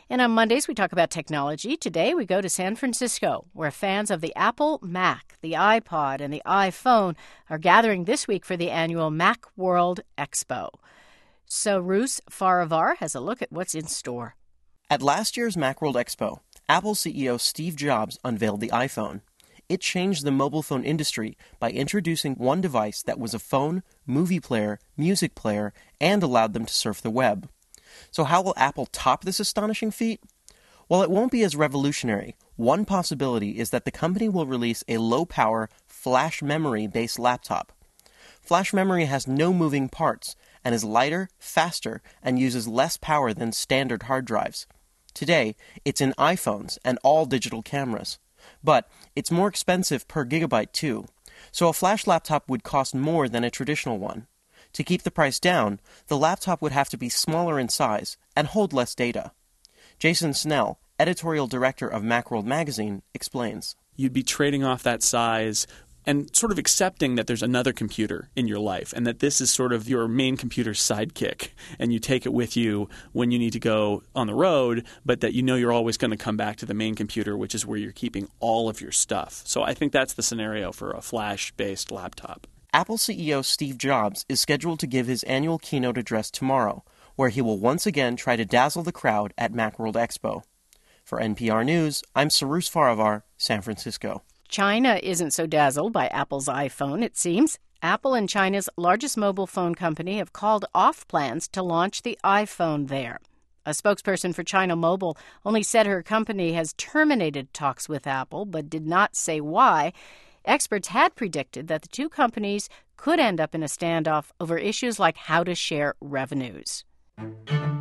And on Mondays, we talk about technology. Today, we go to San Francisco, where fans of the Apple Mac, the iPod, and the iPhone are gathering this week for the annual Macworld Expo. So Rus Farivar has a look at what's in store. At last year's Macworld Expo, Apple CEO Steve Jobs unveiled the iPhone. It changed the mobile phone industry by introducing one device that was a phone, movie player, music player, and allowed them to surf the web. So how will Apple top this astonishing feat? While it won't be as revolutionary, one possibility is that the company will release a low-power, flash memory-based laptop. Flash memory has no moving parts and is lighter, faster, and uses less power than standard hard drives. Today, it's in iPhones and all digital cameras. But it's more expensive per gigabyte too, so a flash laptop would cost more than a traditional one. To keep the price down, the laptop would have to be smaller in size and hold less data. Jason Snell, editorial director of Macworld magazine, explains. You'd be trading off that size and sort of accepting that there's another computer in your life and that this is sort of your main computer's sidekick, and you take it with you when you need to go on the road, but that you know you're always going to come back to the main computer, which is where you're keeping all of your stuff. So I think that's the scenario for a flash-based laptop. Apple CEO Steve Jobs is scheduled to give his annual keynote address tomorrow, where he will once again try to dazzle the crowd at Macworld Expo. For NPR News, I'm Cyrus Farivar, San Francisco. China isn't so dazzled by Apple's iPhone, it seems. Apple and China's largest mobile phone company have called off plans to launch the iPhone there. A spokesperson for China Mobile only said her company has terminated talks with Apple, but did not say why. Experts had predicted that the two companies could end up in a standoff over issues like how to share revenues.